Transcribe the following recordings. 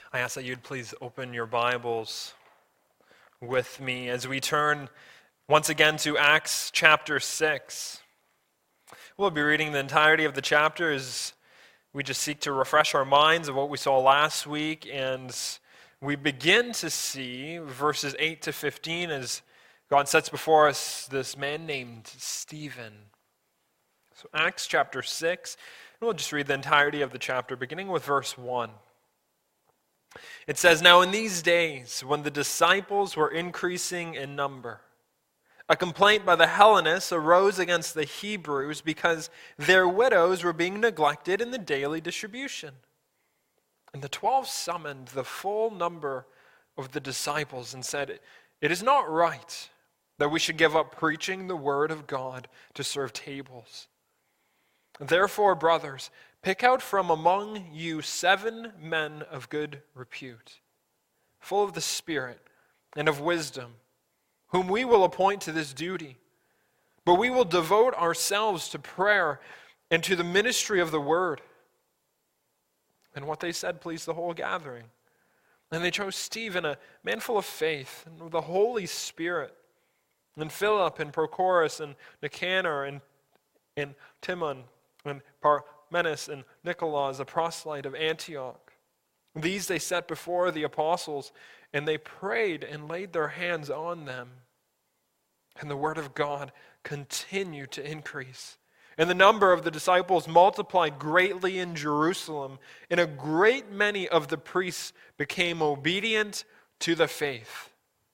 I ask that you'd please open your Bibles with me as we turn once again to Acts chapter 6. We'll be reading the entirety of the chapter as we just seek to refresh our minds of what we saw last week, and we begin to see verses 8 to 15 as God sets before us this man named Stephen. So Acts chapter 6, and we'll just read the entirety of the chapter beginning with verse 1. It says, "Now in these days, when the disciples were increasing in number, a complaint by the Hellenists arose against the Hebrews because their widows were being neglected in the daily distribution. And the 12 summoned the full number of the disciples and said, 'It is not right that we should give up preaching the word of God to serve tables. Therefore, brothers, pick out from among you 7 men of good repute, full of the Spirit and of wisdom, whom we will appoint to this duty. But we will devote ourselves to prayer and to the ministry of the word.' And what they said pleased the whole gathering. And they chose Stephen, a man full of faith and with the Holy Spirit, and Philip and Prochorus and Nicanor and Timon and Parmenas and Nicolaus, a proselyte of Antioch. These they set before the apostles, and they prayed and laid their hands on them. And the word of God continued to increase. And the number of the disciples multiplied greatly in Jerusalem, and a great many of the priests became obedient to the faith.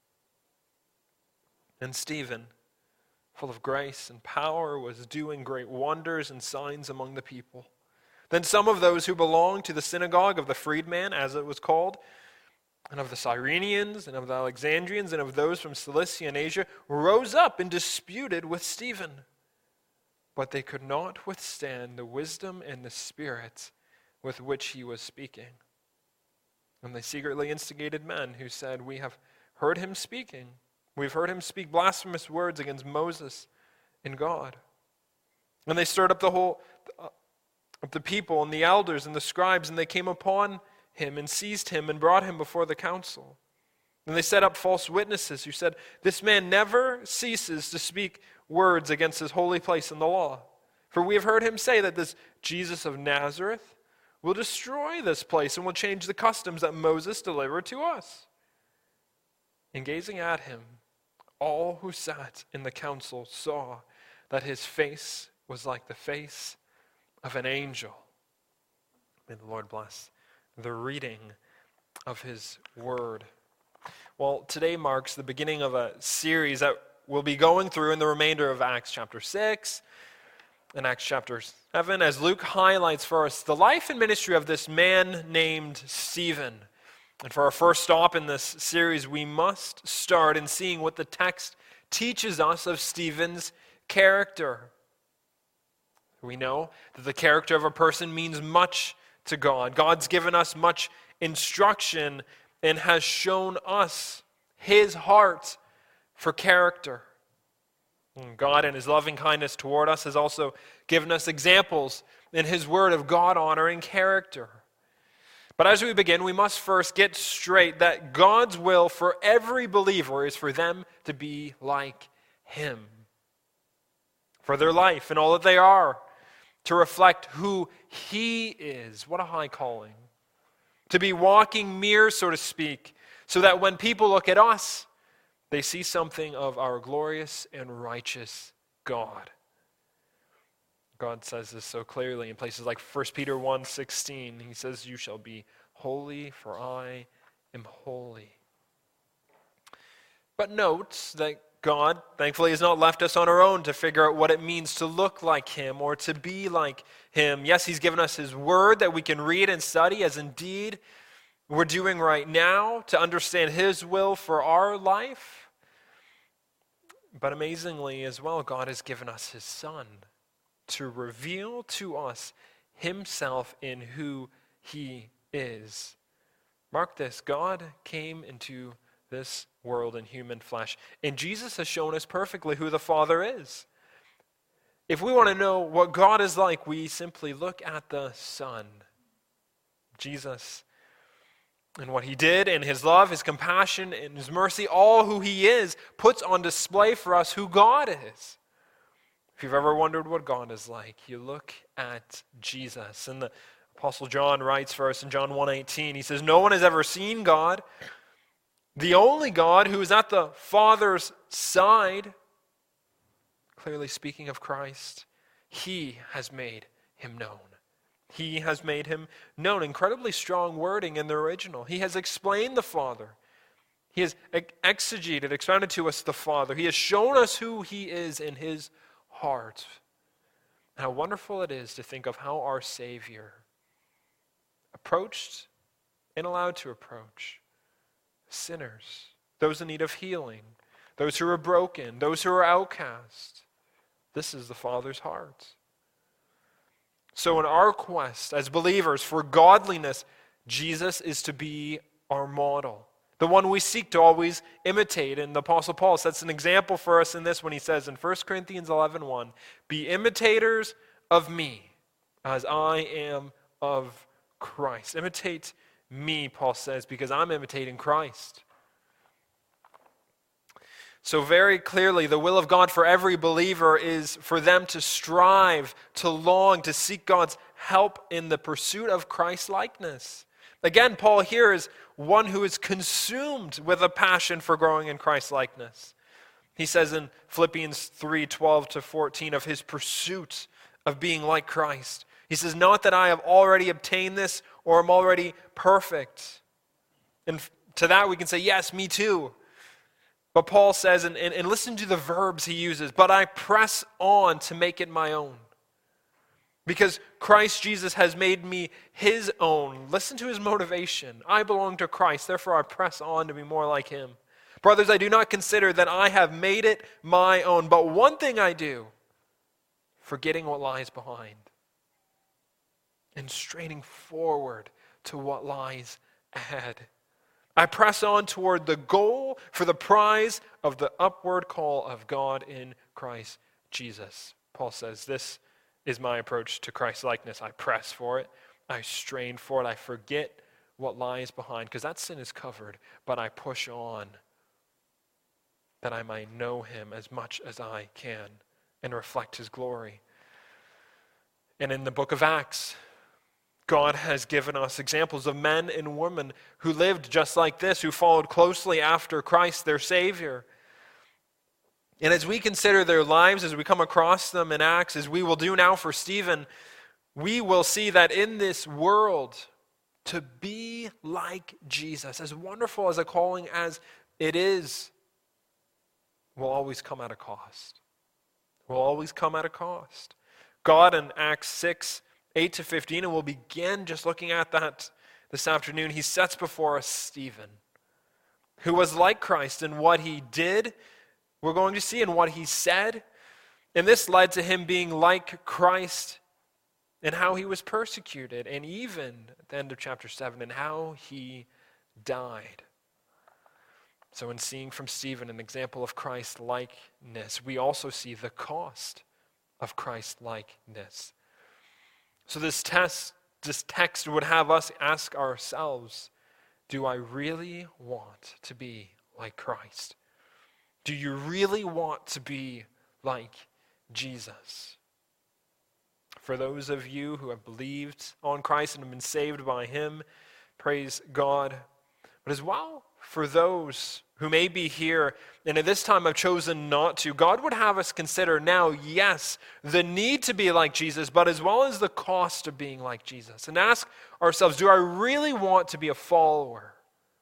And Stephen, full of grace and power, was doing great wonders and signs among the people. Then some of those who belonged to the synagogue of the freedman, as it was called, and of the Cyrenians, and of the Alexandrians, and of those from Cilicia and Asia, rose up and disputed with Stephen. But they could not withstand the wisdom and the spirit with which he was speaking. And they secretly instigated men who said, 'We have heard him speaking. We've heard him speak blasphemous words against Moses and God.' And they stirred up the whole of the people and the elders and the scribes, and they came upon him and seized him and brought him before the council. And they set up false witnesses who said, 'This man never ceases to speak words against his holy place in the law. For we have heard him say that this Jesus of Nazareth will destroy this place and will change the customs that Moses delivered to us.' And gazing at him, all who sat in the council saw that his face was like the face of an angel." May the Lord bless the reading of his word. Well, today marks the beginning of a series that we'll be going through in the remainder of Acts chapter 6 and Acts chapter 7, as Luke highlights for us the life and ministry of this man named Stephen. And for our first stop in this series, we must start in seeing what the text teaches us of Stephen's character. We know that the character of a person means much to God. God's given us much instruction and has shown us his heart for character. And God, in his loving kindness toward us, has also given us examples in his word of God-honoring character. But as we begin, we must first get straight that God's will for every believer is for them to be like him. For their life and all that they are, to reflect who he is. What a high calling. To be walking mirrors, so to speak, so that when people look at us, they see something of our glorious and righteous God. God says this so clearly in places like 1 Peter 1:16. He says, "You shall be holy, for I am holy." But note that God, thankfully, has not left us on our own to figure out what it means to look like him or to be like him. Yes, he's given us his word that we can read and study, as indeed we're doing right now, to understand his will for our life. But amazingly as well, God has given us his Son to reveal to us himself in who he is. Mark this, God came into this world in human flesh, and Jesus has shown us perfectly who the Father is. If we want to know what God is like, we simply look at the Son. Jesus And what he did, and his love, his compassion, and his mercy, all who he is, puts on display for us who God is. If you've ever wondered what God is like, you look at Jesus. And the Apostle John writes for us in John 1:18, he says, "No one has ever seen God, the only God who is at the Father's side," clearly speaking of Christ, "he has made him known." He has made him known. Incredibly strong wording in the original. He has explained the Father. He has exegeted, expounded to us the Father. He has shown us who he is in his heart. And how wonderful it is to think of how our Savior approached and allowed to approach sinners, those in need of healing, those who are broken, those who are outcast. This is the Father's heart. So in our quest as believers for godliness, Jesus is to be our model, the one we seek to always imitate. And the Apostle Paul sets an example for us in this when he says in 1 Corinthians 11:1, "Be imitators of me as I am of Christ." Imitate me, Paul says, because I'm imitating Christ. So very clearly, the will of God for every believer is for them to strive, to long, to seek God's help in the pursuit of Christ-likeness. Again, Paul here is one who is consumed with a passion for growing in Christ-likeness. He says in Philippians 3:12-14 of his pursuit of being like Christ. He says, "Not that I have already obtained this or am already perfect." And to that we can say, yes, me too. But Paul says, and listen to the verbs he uses, "But I press on to make it my own. Because Christ Jesus has made me his own." Listen to his motivation. "I belong to Christ, therefore I press on to be more like him. Brothers, I do not consider that I have made it my own, but one thing I do, forgetting what lies behind and straining forward to what lies ahead. I press on toward the goal for the prize of the upward call of God in Christ Jesus." Paul says, this is my approach to Christ-likeness. I press for it. I strain for it. I forget what lies behind, because that sin is covered, but I push on that I might know him as much as I can and reflect his glory. And in the book of Acts, God has given us examples of men and women who lived just like this, who followed closely after Christ, their Savior. And as we consider their lives, as we come across them in Acts, as we will do now for Stephen, we will see that in this world, to be like Jesus, as wonderful as a calling as it is, will always come at a cost. Will always come at a cost. God in Acts 6:8-15, and we'll begin just looking at that this afternoon. He sets before us Stephen, who was like Christ in what he did, we're going to see, in what he said. And this led to him being like Christ in how he was persecuted, and even at the end of chapter 7, in how he died. So in seeing from Stephen an example of Christ-likeness, we also see the cost of Christ-likeness. So this text would have us ask ourselves, do I really want to be like Christ? Do you really want to be like Jesus? For those of you who have believed on Christ and have been saved by him, praise God. But as well, for those who may be here and at this time have chosen not to, God would have us consider now, yes, the need to be like Jesus, but as well as the cost of being like Jesus. And ask ourselves, do I really want to be a follower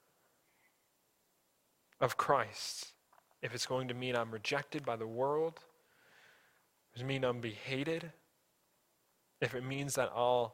of Christ? If it's going to mean I'm rejected by the world, does it mean I'm be hated? If it means that I'll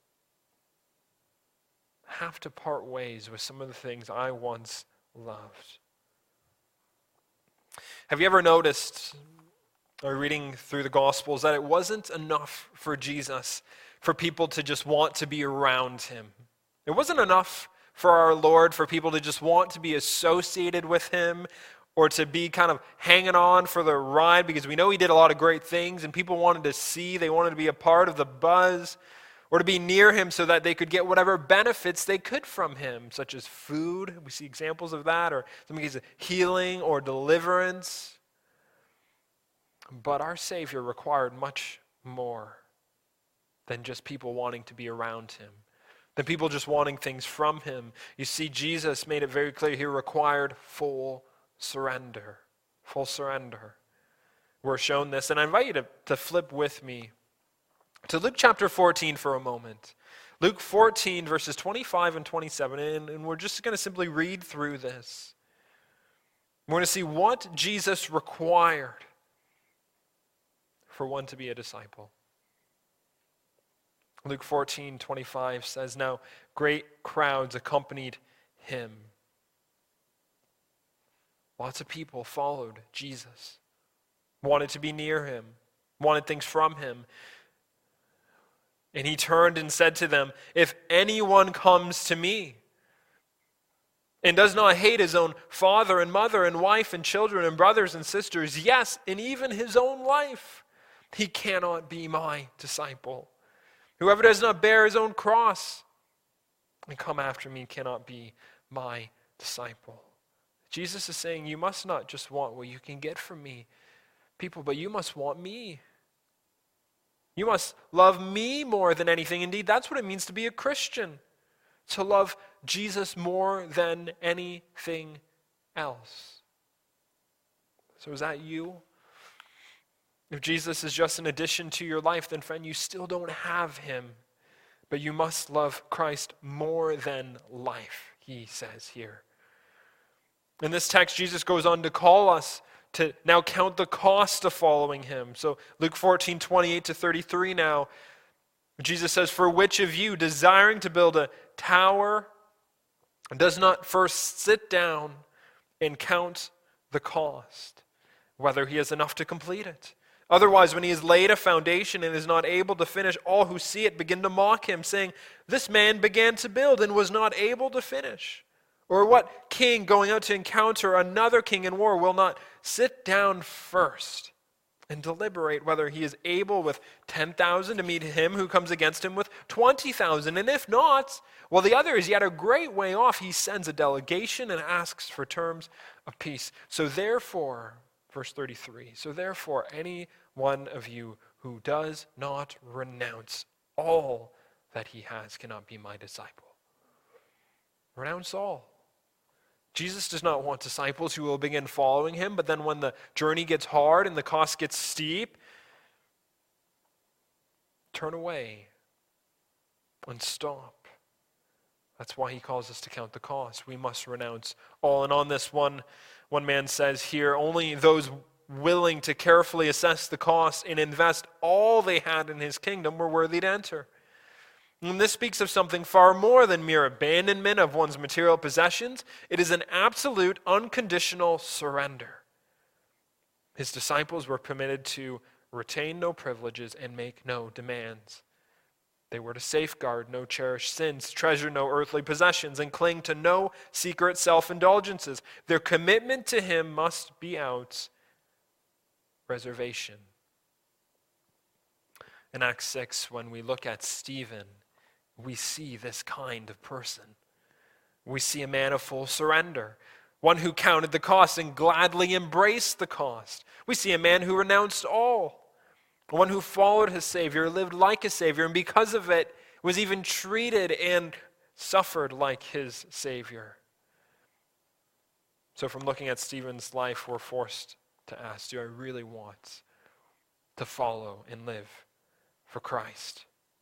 have to part ways with some of the things I once loved. Have you ever noticed, or reading through the Gospels, that it wasn't enough for Jesus for people to just want to be around him? It wasn't enough for our Lord for people to just want to be associated with him, or to be kind of hanging on for the ride, because we know he did a lot of great things and people wanted to see, they wanted to be a part of the buzz. or to be near him so that they could get whatever benefits they could from him, such as food. We see examples of that, or some cases healing or deliverance. But our Savior required much more than just people wanting to be around him, than people just wanting things from him. You see, Jesus made it very clear he required full surrender. Full surrender. We're shown this, and I invite you to flip with me to Luke chapter 14 for a moment. Luke 14, verses 25 and 27, and we're just going to simply read through this. We're going to see what Jesus required for one to be a disciple. Luke 14:25 says, "Now great crowds accompanied him." Lots of people followed Jesus, wanted to be near him, wanted things from him. And he turned and said to them, "If anyone comes to me and does not hate his own father and mother and wife and children and brothers and sisters, yes, and even his own life, he cannot be my disciple. Whoever does not bear his own cross and come after me cannot be my disciple." Jesus is saying, you must not just want what you can get from me, people, but you must want me. You must love me more than anything. Indeed, that's what it means to be a Christian, to love Jesus more than anything else. So is that you? If Jesus is just an addition to your life, then friend, you still don't have him. But you must love Christ more than life, he says here. In this text, Jesus goes on to call us to now count the cost of following him. So Luke 14:28-33 now, Jesus says, "For which of you, desiring to build a tower, does not first sit down and count the cost, whether he has enough to complete it? Otherwise, when he has laid a foundation and is not able to finish, all who see it begin to mock him, saying, 'This man began to build and was not able to finish.' Or what king going out to encounter another king in war will not sit down first and deliberate whether he is able with 10,000 to meet him who comes against him with 20,000? And if not, while the other is yet a great way off, he sends a delegation and asks for terms of peace. So therefore," verse 33, "so therefore any one of you who does not renounce all that he has cannot be my disciple." Renounce all. Jesus does not want disciples who will begin following him, but then when the journey gets hard and the cost gets steep, turn away and stop. That's why he calls us to count the cost. We must renounce all. And on this one man says here, only those willing to carefully assess the cost and invest all they had in his kingdom were worthy to enter. And this speaks of something far more than mere abandonment of one's material possessions. It is an absolute, unconditional surrender. His disciples were permitted to retain no privileges and make no demands. They were to safeguard no cherished sins, treasure no earthly possessions, and cling to no secret self-indulgences. Their commitment to him must be out reservation. In Acts 6, when we look at Stephen, we see this kind of person. We see a man of full surrender, one who counted the cost and gladly embraced the cost. We see a man who renounced all, one who followed his Savior, lived like a Savior, and because of it was even treated and suffered like his Savior. So from looking at Stephen's life, we're forced to ask, do I really want to follow and live for Christ?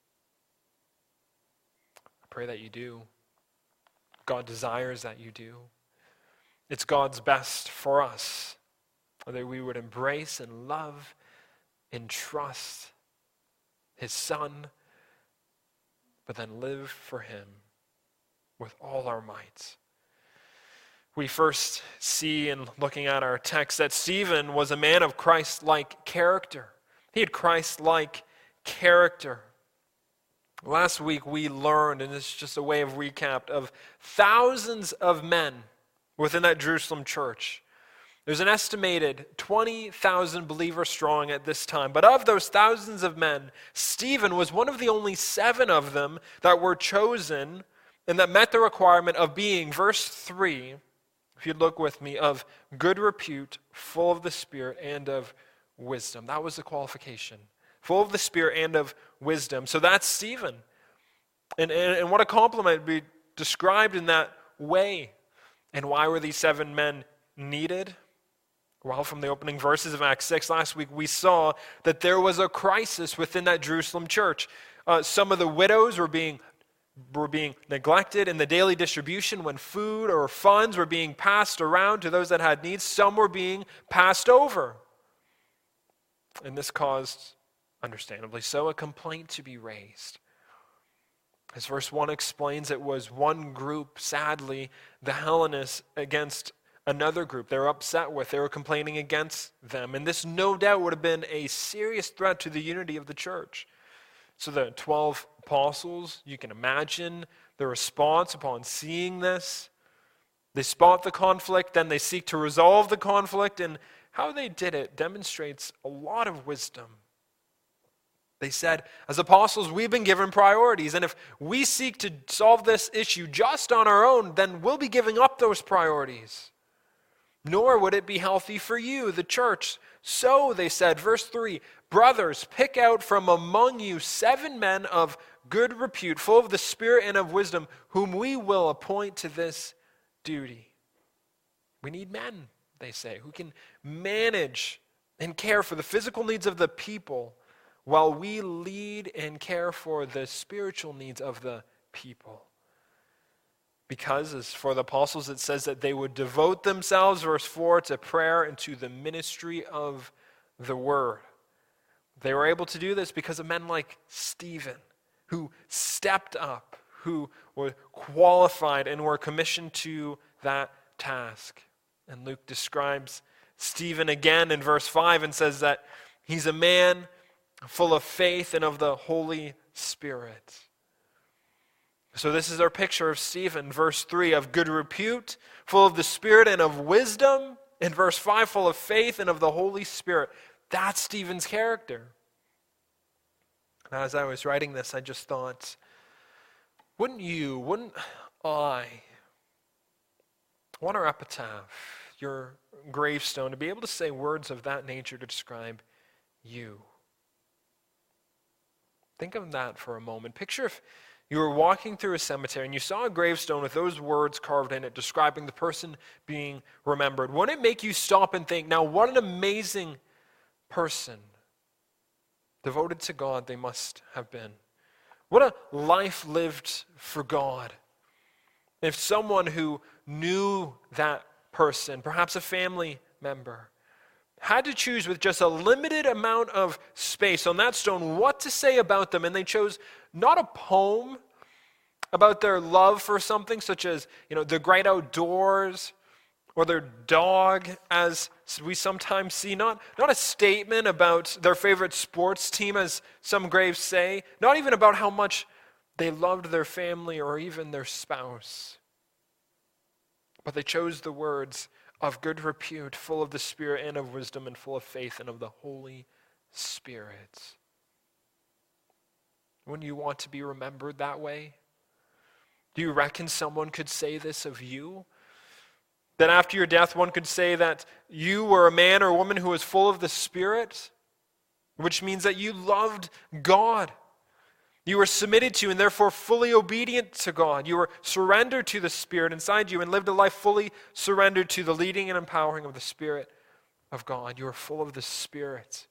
I pray that you do. God desires that you do. It's God's best for us, that we would embrace and love and trust his Son, but then live for him with all our might. We first see in looking at our text that Stephen was a man of Christ-like character. He had Christ-like character. Last week we learned, and this is just a way of recap, of thousands of men within that Jerusalem church There's an estimated 20,000 believers strong at this time. But of those thousands of men, Stephen was one of the only 7 of them that were chosen and that met the requirement of being, verse 3, if you'd look with me, of good repute, full of the Spirit, and of wisdom. That was the qualification. Full of the Spirit and of wisdom. So that's Stephen. And what a compliment to be described in that way. And why were these 7 men needed? Well, from the opening verses of Acts 6 last week, we saw that there was a crisis within that Jerusalem church. Some of the widows were being neglected in the daily distribution when food or funds were being passed around to those that had needs. Some were being passed over. And this caused, understandably so, a complaint to be raised. As verse 1 explains, it was one group, sadly, the Hellenists, against another group they were upset with. They were complaining against them. And this no doubt would have been a serious threat to the unity of the church. So the 12 apostles, you can imagine the response upon seeing this. They spot the conflict, then they seek to resolve the conflict, and how they did it demonstrates a lot of wisdom. They said, as apostles, we've been given priorities, and if we seek to solve this issue just on our own, then we'll be giving up those priorities. Nor would it be healthy for you, the church. So, they said, verse 3, brothers, pick out from among you 7 men of good repute, full of the Spirit and of wisdom, whom we will appoint to this duty. We need men, they say, who can manage and care for the physical needs of the people while we lead and care for the spiritual needs of the people. Because, as for the apostles, it says that they would devote themselves, verse 4, to prayer and to the ministry of the word. They were able to do this because of men like Stephen, who stepped up, who were qualified and were commissioned to that task. And Luke describes Stephen again in verse 5 and says that he's a man full of faith and of the Holy Spirit. So this is our picture of Stephen, verse 3, of good repute, full of the Spirit and of wisdom. In verse 5, full of faith and of the Holy Spirit. That's Stephen's character. And as I was writing this, I just thought, wouldn't I want our epitaph, your gravestone, to be able to say words of that nature to describe you? Think of that for a moment. Picture if you were walking through a cemetery and you saw a gravestone with those words carved in it describing the person being remembered. Wouldn't it make you stop and think, now what an amazing person, devoted to God, they must have been. What a life lived for God. If someone who knew that person, perhaps a family member, had to choose with just a limited amount of space on that stone what to say about them, and they chose not a poem about their love for something such as, the great outdoors or their dog, as we sometimes see, not a statement about their favorite sports team, as some graves say, not even about how much they loved their family or even their spouse. But they chose the words of good repute, full of the Spirit and of wisdom, and full of faith and of the Holy Spirit. Wouldn't you want to be remembered that way? Do you reckon someone could say this of you? That after your death, one could say that you were a man or a woman who was full of the Spirit, which means that you loved God. You were submitted to and therefore fully obedient to God. You were surrendered to the Spirit inside you and lived a life fully surrendered to the leading and empowering of the Spirit of God. You were full of the Spirit.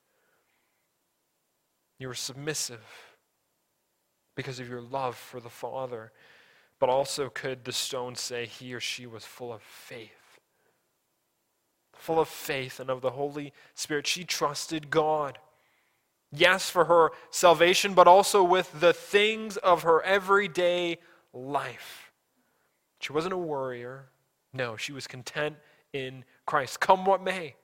You were submissive because of your love for the Father. But also could the stone say he or she was full of faith. Full of faith and of the Holy Spirit. She trusted God. Yes, for her salvation, but also with the things of her everyday life. She wasn't a worrier. No, she was content in Christ, come what may.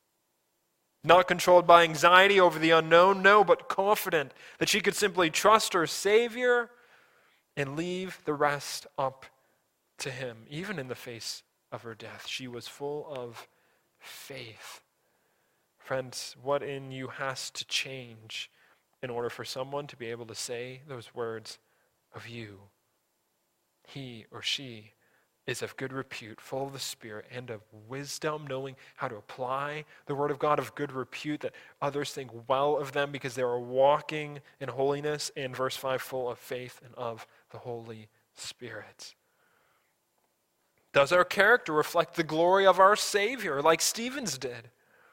Not controlled by anxiety over the unknown, no, but confident that she could simply trust her Savior and leave the rest up to Him. Even in the face of her death, she was full of faith. Friends, what in you has to change in order for someone to be able to say those words of you? He or she is of good repute, full of the Spirit and of wisdom, knowing how to apply the word of God, of good repute, that others think well of them because they are walking in holiness, and verse 5, full of faith and of the Holy Spirit. Does our character reflect the glory of our Savior like Stephen's did?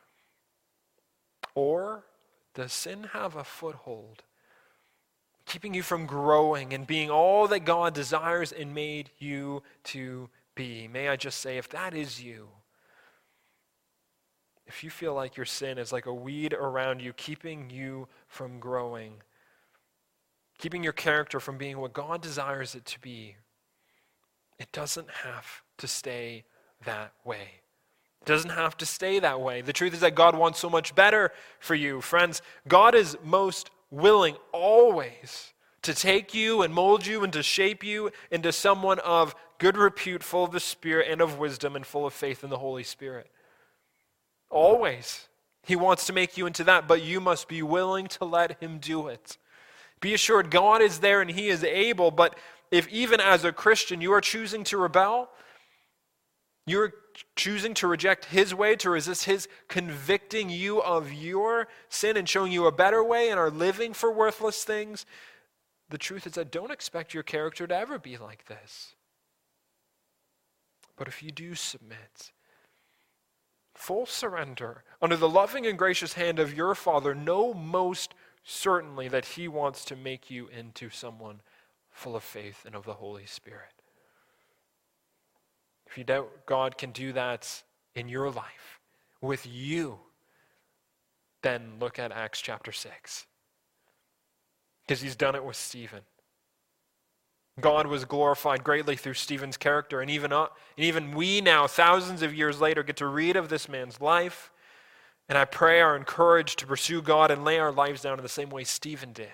Or does sin have a foothold, keeping you from growing and being all that God desires and made you to be? May I just say, if that is you, if you feel like your sin is like a weed around you, keeping you from growing, keeping your character from being what God desires it to be, it doesn't have to stay that way. It doesn't have to stay that way. The truth is that God wants so much better for you. Friends, God is most willing always to take you and mold you and to shape you into someone of good repute, full of the Spirit and of wisdom and full of faith in the Holy Spirit. Always. He wants to make you into that, but you must be willing to let him do it. Be assured God is there and he is able, but if even as a Christian you are choosing to rebel, you're choosing to reject his way, to resist his convicting you of your sin and showing you a better way, and are living for worthless things, the truth is that don't expect your character to ever be like this. But if you do submit, full surrender under the loving and gracious hand of your Father, know most certainly that he wants to make you into someone full of faith and of the Holy Spirit. If you doubt God can do that in your life, with you, then look at Acts chapter 6. Because he's done it with Stephen. God was glorified greatly through Stephen's character, and even we now, thousands of years later, get to read of this man's life, and I pray are encouraged to pursue God and lay our lives down in the same way Stephen did.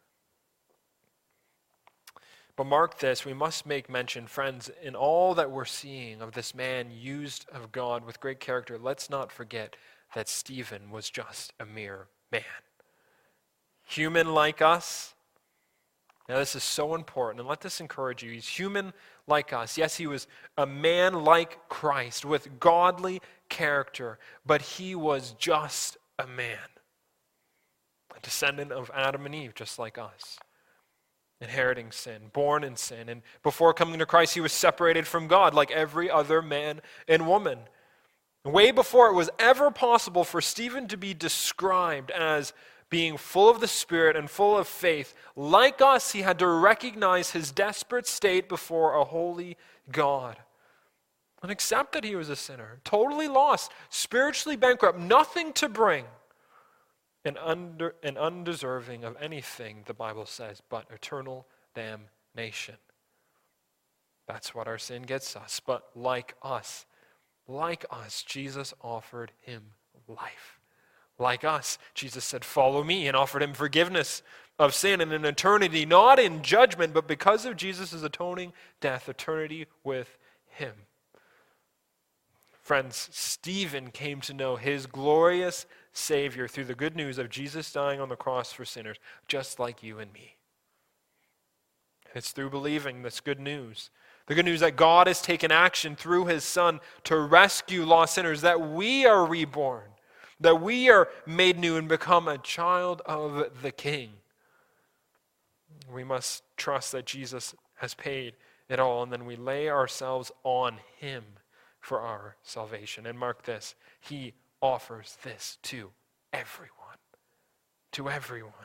But mark this, we must make mention, friends, in all that we're seeing of this man used of God with great character, let's not forget that Stephen was just a mere man. Human like us. Now this is so important, and let this encourage you. He's human like us. Yes, he was a man like Christ with godly character, but he was just a man. A descendant of Adam and Eve, just like us. Inheriting sin, born in sin, and before coming to Christ, he was separated from God like every other man and woman. Way before it was ever possible for Stephen to be described as being full of the Spirit and full of faith, like us, he had to recognize his desperate state before a holy God and accept that he was a sinner, totally lost, spiritually bankrupt, nothing to bring, and undeserving of anything, the Bible says, but eternal damnation. That's what our sin gets us. But like us, Jesus offered him life. Like us, Jesus said, "Follow me," and offered him forgiveness of sin and an eternity, not in judgment, but because of Jesus' atoning death, eternity with him. Friends, Stephen came to know his glorious Savior through the good news of Jesus dying on the cross for sinners, just like you and me. It's through believing this good news, the good news that God has taken action through his Son to rescue lost sinners, that we are reborn, that we are made new and become a child of the King. We must trust that Jesus has paid it all, and then we lay ourselves on him for our salvation. And mark this, he offers this to everyone. To everyone.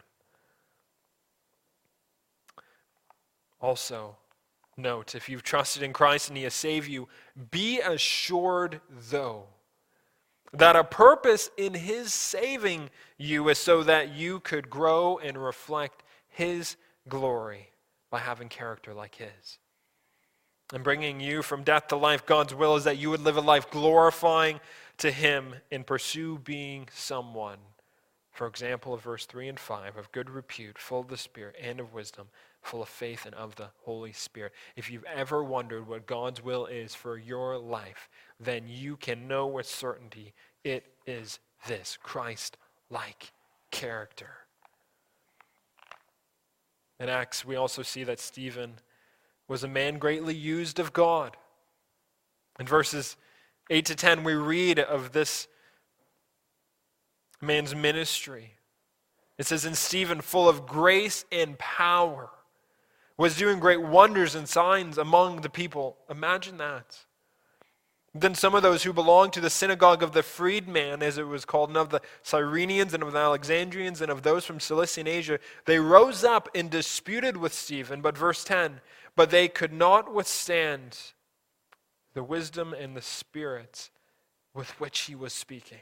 Also, note, if you've trusted in Christ and he has saved you, be assured, though, that a purpose in his saving you is so that you could grow and reflect his glory by having character like his. And bringing you from death to life, God's will is that you would live a life glorifying to him and pursue being someone, for example of verse 3 and 5, of good repute, full of the Spirit and of wisdom, full of faith and of the Holy Spirit. If you've ever wondered what God's will is for your life, then you can know with certainty it is this: Christ-like character. In Acts, we also see that Stephen was a man greatly used of God. In verses 8 to 10, we read of this man's ministry. It says, "And Stephen, full of grace and power, was doing great wonders and signs among the people." Imagine that. Then some of those who belonged to the synagogue of the freedman, as it was called, and of the Cyrenians and of the Alexandrians and of those from Cilicia and Asia, they rose up and disputed with Stephen. But verse 10, "But they could not withstand the wisdom and the spirit with which he was speaking."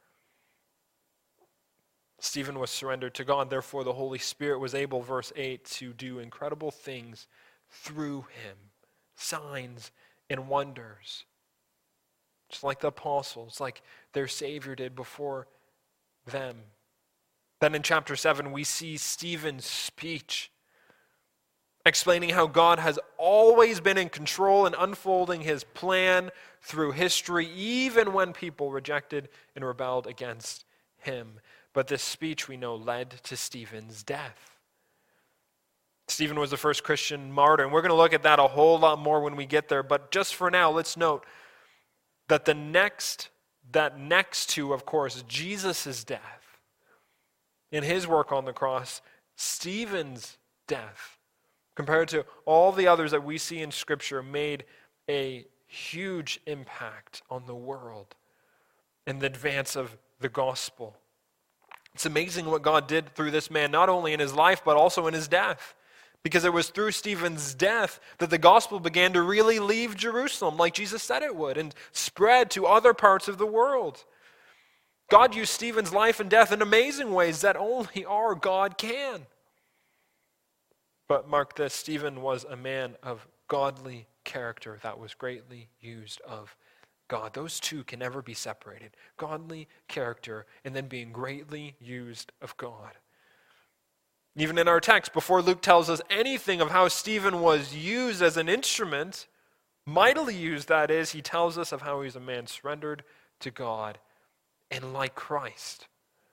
Stephen was surrendered to God. Therefore, the Holy Spirit was able, verse 8, to do incredible things through him, signs and wonders. Just like the apostles, like their Savior did before them. Then in chapter 7, we see Stephen's speech explaining how God has always been in control and unfolding his plan through history, even when people rejected and rebelled against him. But this speech, we know, led to Stephen's death. Stephen was the first Christian martyr, and we're going to look at that a whole lot more when we get there. But just for now, let's note that next to, of course, Jesus' death, in his work on the cross, Stephen's death, compared to all the others that we see in Scripture, made a huge impact on the world in the advance of the gospel. It's amazing what God did through this man, not only in his life, but also in his death. Because it was through Stephen's death that the gospel began to really leave Jerusalem, like Jesus said it would, and spread to other parts of the world. God used Stephen's life and death in amazing ways that only our God can. But mark this, Stephen was a man of godly character that was greatly used of God. Those two can never be separated. Godly character and then being greatly used of God. Even in our text, before Luke tells us anything of how Stephen was used as an instrument, mightily used that is, he tells us of how he's a man surrendered to God and like Christ.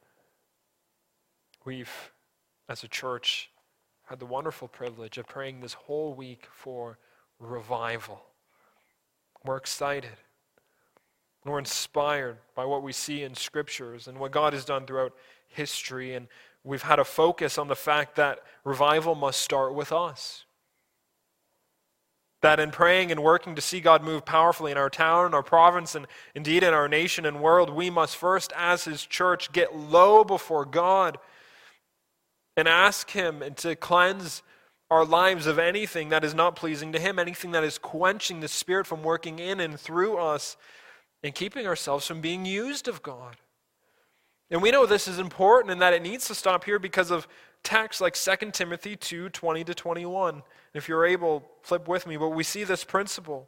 We've, as a church, had the wonderful privilege of praying this whole week for revival. We're excited. We're inspired by what we see in Scriptures and what God has done throughout history, and we've had a focus on the fact that revival must start with us. That in praying and working to see God move powerfully in our town, our province, and indeed in our nation and world, we must first, as His church, get low before God and ask Him to cleanse our lives of anything that is not pleasing to Him, anything that is quenching the Spirit from working in and through us, and keeping ourselves from being used of God. And we know this is important and that it needs to stop here because of texts like 2 Timothy 2, 20 to 21. If you're able, flip with me, but we see this principle.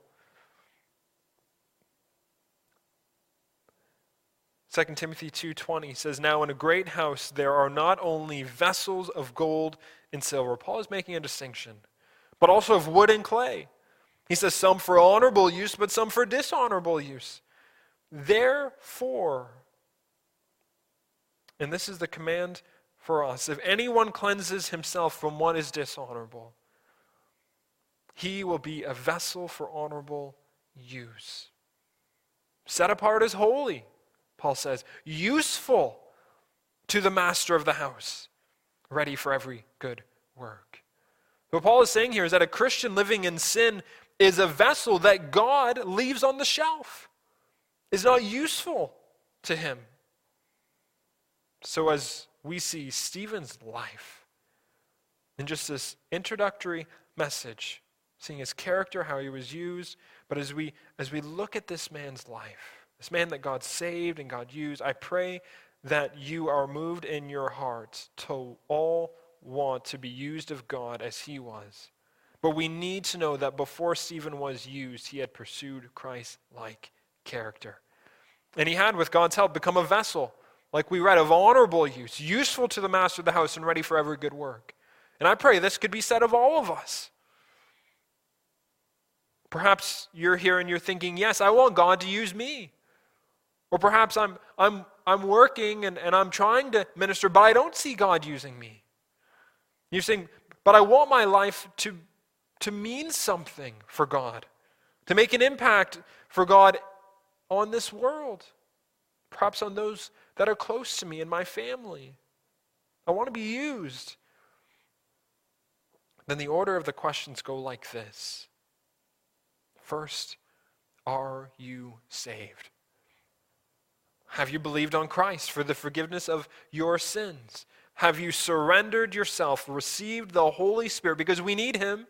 2 Timothy 2:20 says, "Now in a great house there are not only vessels of gold and silver." Paul is making a distinction. "But also of wood and clay." He says some for honorable use, but some for dishonorable use. "Therefore," and this is the command for us, "if anyone cleanses himself from what is dishonorable, he will be a vessel for honorable use. Set apart as holy," Paul says, "useful to the master of the house, ready for every good work." What Paul is saying here is that a Christian living in sin is a vessel that God leaves on the shelf, is not useful to Him. So as we see Stephen's life in just this introductory message, seeing his character, how he was used, but as we look at this man's life, this man that God saved and God used, I pray that you are moved in your hearts to all want to be used of God as he was. But we need to know that before Stephen was used, he had pursued Christ-like character. And he had, with God's help, become a vessel, like we read, of honorable use, useful to the master of the house and ready for every good work. And I pray this could be said of all of us. Perhaps you're here and you're thinking, yes, I want God to use me. Or perhaps I'm working and I'm trying to minister, but I don't see God using me. You're saying, but I want my life to mean something for God, to make an impact for God on this world, perhaps on those that are close to me and my family. I want to be used. Then the order of the questions go like this. First, are you saved? Have you believed on Christ for the forgiveness of your sins? Have you surrendered yourself, received the Holy Spirit because we need Him?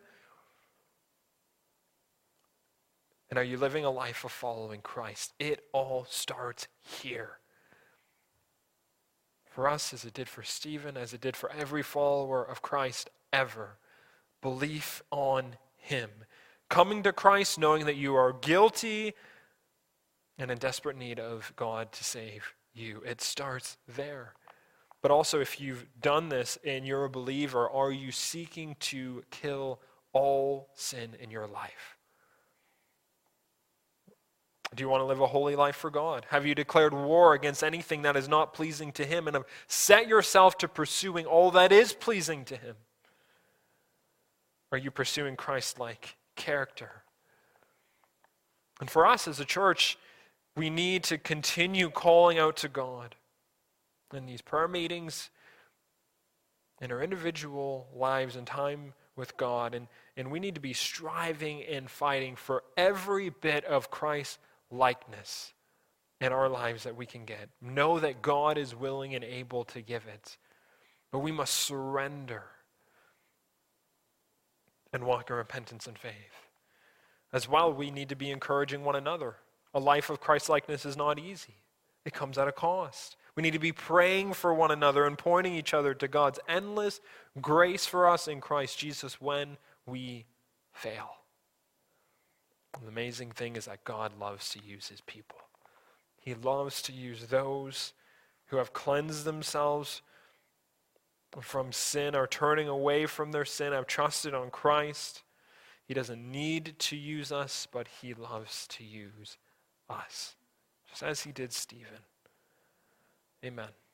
And are you living a life of following Christ? It all starts here. For us, as it did for Stephen, as it did for every follower of Christ ever, belief on Him. Coming to Christ knowing that you are guilty and in desperate need of God to save you. It starts there. But also, if you've done this and you're a believer, are you seeking to kill all sin in your life? Do you want to live a holy life for God? Have you declared war against anything that is not pleasing to Him and have set yourself to pursuing all that is pleasing to Him? Are you pursuing Christ-like character? And for us as a church, we need to continue calling out to God in these prayer meetings, in our individual lives and time with God. And we need to be striving and fighting for every bit of Christ's likeness in our lives that we can get. Know that God is willing and able to give it. But we must surrender and walk in repentance and faith. As well, we need to be encouraging one another. A life of Christ-likeness is not easy. It comes at a cost. We need to be praying for one another and pointing each other to God's endless grace for us in Christ Jesus when we fail. The amazing thing is that God loves to use His people. He loves to use those who have cleansed themselves from sin, are turning away from their sin, have trusted on Christ. He doesn't need to use us, but He loves to use us, just as He did Stephen. Amen.